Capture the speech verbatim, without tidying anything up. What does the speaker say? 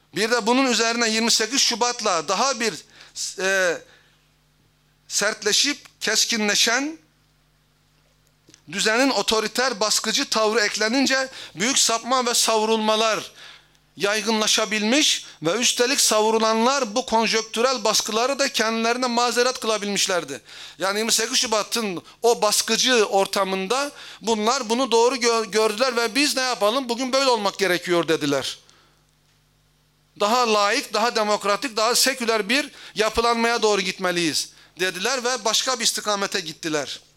Bir de bunun üzerine yirmi sekiz Şubat'la daha bir e, sertleşip keskinleşen düzenin otoriter baskıcı tavrı eklenince büyük sapma ve savrulmalar yaygınlaşabilmiş ve üstelik savrulanlar bu konjonktürel baskıları da kendilerine mazeret kılabilmişlerdi. Yani yirmi sekiz Şubat'ın o baskıcı ortamında bunlar bunu doğru gö gördüler ve biz ne yapalım? Bugün böyle olmak gerekiyor dediler. Daha laik, daha demokratik, daha seküler bir yapılanmaya doğru gitmeliyiz dediler ve başka bir istikamete gittiler.